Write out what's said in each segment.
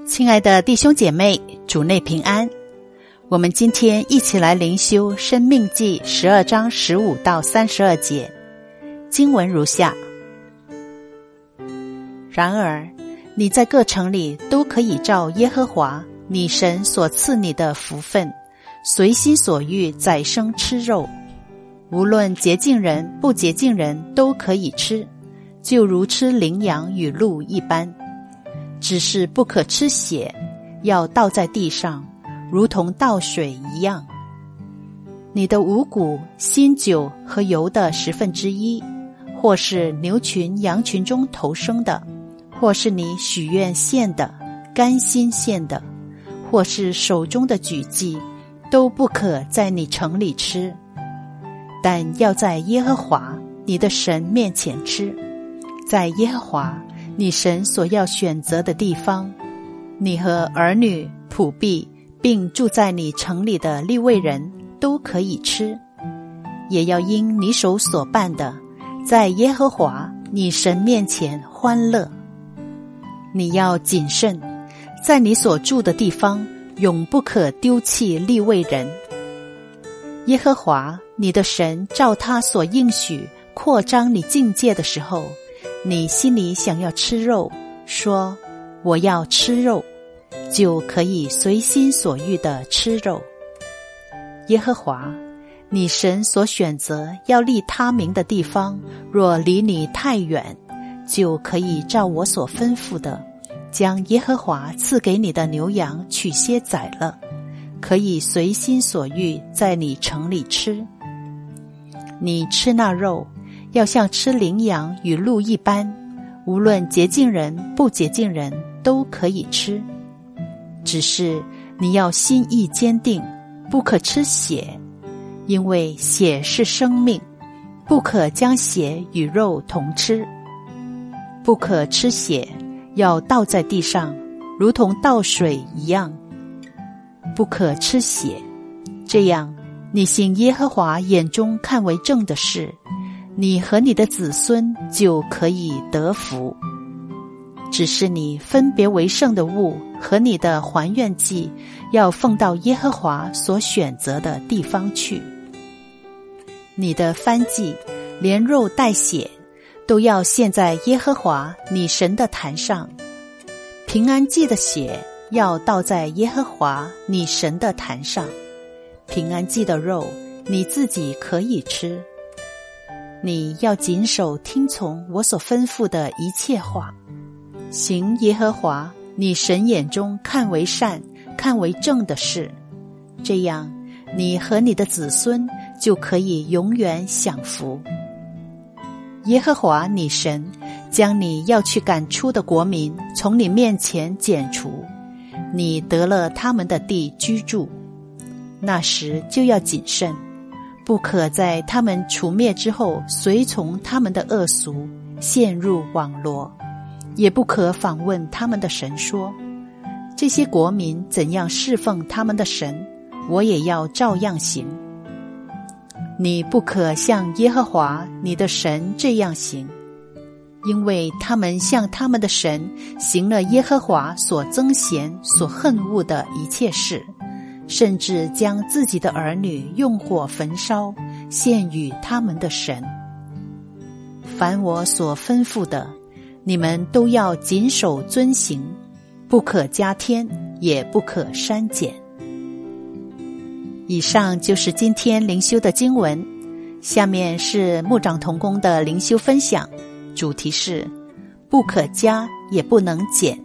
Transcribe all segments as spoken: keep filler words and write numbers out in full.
亲爱的弟兄姐妹，主内平安。我们今天一起来灵修申命记十二章十五到三十二节，经文如下：然而你在各城里都可以照耶和华你神所赐你的福分，随心所欲宰生吃肉，无论洁净人不洁净人都可以吃，就如吃羚羊与鹿一般，只是不可吃血，要倒在地上，如同倒水一样。你的五谷、新酒和油的十分之一，或是牛群、羊群中头生的，或是你许愿献的、甘心献的，或是手中的举祭，都不可在你城里吃，但要在耶和华你的神面前吃，在耶和华你神所要选择的地方，你和儿女、仆婢，并住在你城里的利未人都可以吃，也要因你手所办的，在耶和华你神面前欢乐。你要谨慎，在你所住的地方，永不可丢弃利未人。耶和华你的神照他所应许扩张你境界的时候，你心里想要吃肉，说我要吃肉，就可以随心所欲地吃肉。耶和华你神所选择要立他名的地方，若离你太远，就可以照我所吩咐的，将耶和华赐给你的牛羊取些宰了，可以随心所欲在你城里吃。你吃那肉，要像吃羚羊与鹿一般，无论洁净人不洁净人都可以吃，只是你要心意坚定，不可吃血，因为血是生命，不可将血与肉同吃。不可吃血，要倒在地上，如同倒水一样。不可吃血，这样你行耶和华眼中看为正的事，你和你的子孙就可以得福。只是你分别为圣的物和你的还愿祭，要奉到耶和华所选择的地方去。你的燔祭连肉带血，都要献在耶和华你神的坛上。平安祭的血要倒在耶和华你神的坛上。平安祭的肉你自己可以吃。你要谨守听从我所吩咐的一切话，行耶和华你神眼中看为善、看为正的事，这样你和你的子孙就可以永远享福。耶和华你神将你要去赶出的国民从你面前剪除，你得了他们的地居住，那时就要谨慎，不可在他们除灭之后随从他们的恶俗，陷入网罗，也不可访问他们的神说，这些国民怎样侍奉他们的神，我也要照样行。你不可像耶和华你的神这样行，因为他们向他们的神行了耶和华所憎嫌、所恨恶的一切事，甚至将自己的儿女用火焚烧，献与他们的神。凡我所吩咐的，你们都要谨守遵行，不可加添，也不可删减。以上就是今天灵修的经文，下面是牧长同工的灵修分享，主题是不可加也不能减。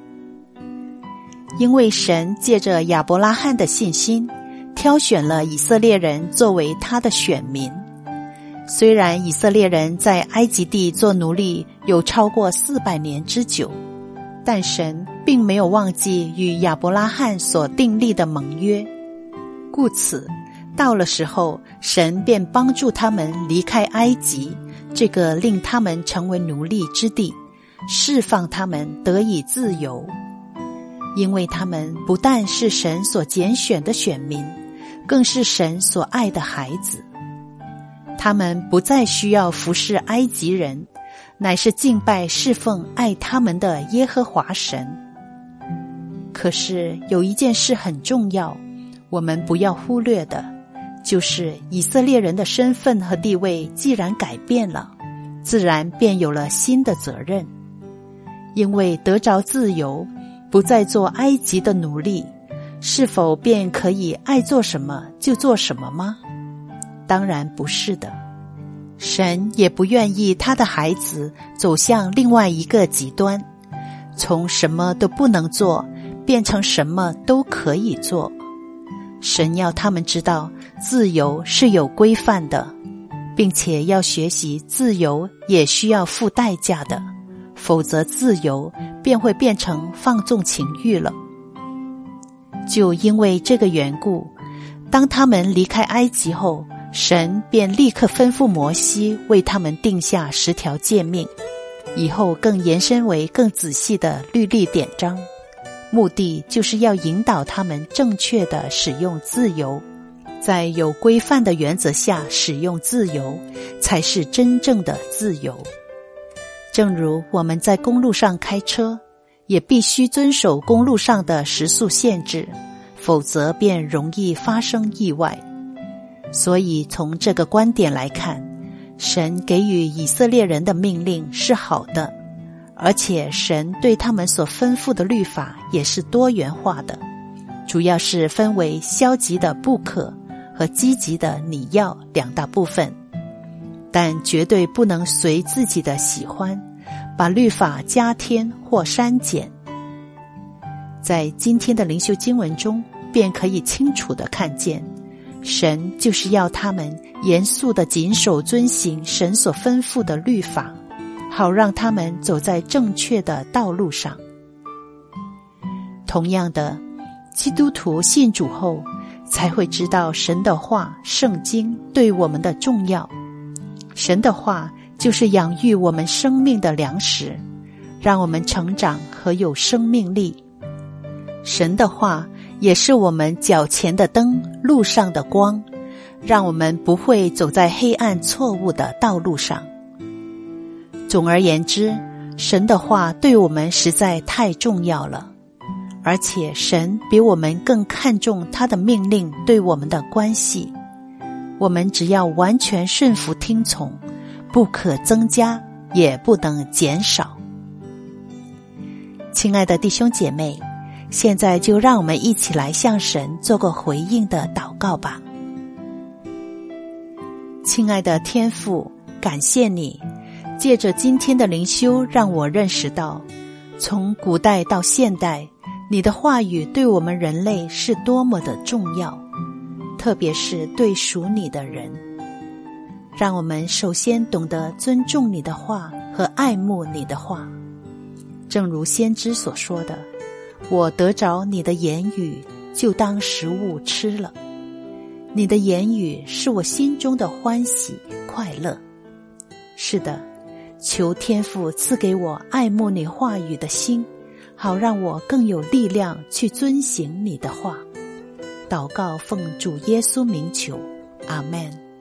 因为神借着亚伯拉罕的信心，挑选了以色列人作为他的选民。虽然以色列人在埃及地做奴隶有超过四百年之久，但神并没有忘记与亚伯拉罕所订立的盟约，故此到了时候，神便帮助他们离开埃及这个令他们成为奴隶之地，释放他们得以自由。因为他们不但是神所拣选的选民，更是神所爱的孩子。他们不再需要服侍埃及人，乃是敬拜侍奉爱他们的耶和华神。 可是有一件事很重要，我们不要忽略的，就是以色列人的身份和地位既然改变了，自然便有了新的责任。因为得着自由，不再做埃及的奴隶，是否便可以爱做什么就做什么吗？当然不是的。神也不愿意他的孩子走向另外一个极端，从什么都不能做变成什么都可以做。神要他们知道自由是有规范的，并且要学习自由也需要付代价的，否则自由便会变成放纵情欲了。就因为这个缘故，当他们离开埃及后，神便立刻吩咐摩西为他们定下十条诫命，以后更延伸为更仔细的律例典章，目的就是要引导他们正确地使用自由，在有规范的原则下使用自由，才是真正的自由。正如我们在公路上开车，也必须遵守公路上的时速限制，否则便容易发生意外。所以从这个观点来看，神给予以色列人的命令是好的，而且神对他们所吩咐的律法也是多元化的，主要是分为消极的不可和积极的你要两大部分，但绝对不能随自己的喜欢把律法加添或删减。在今天的灵修经文中，便可以清楚地看见，神就是要他们严肃地谨守遵行神所吩咐的律法，好让他们走在正确的道路上。同样的，基督徒信主后，才会知道神的话圣经对我们的重要。神的话就是养育我们生命的粮食，让我们成长和有生命力。神的话也是我们脚前的灯，路上的光，让我们不会走在黑暗错误的道路上。总而言之，神的话对我们实在太重要了，而且神比我们更看重他的命令对我们的关系。我们只要完全顺服听从，不可增加，也不能减少。亲爱的弟兄姐妹，现在就让我们一起来向神做个回应的祷告吧。亲爱的天父，感谢你借着今天的灵修，让我认识到从古代到现代，你的话语对我们人类是多么的重要，特别是对属你的人。让我们首先懂得尊重你的话和爱慕你的话。正如先知所说的，我得着你的言语，就当食物吃了。你的言语是我心中的欢喜快乐。是的，求天父赐给我爱慕你话语的心，好让我更有力量去遵行你的话。祷告奉主耶稣名求，阿们。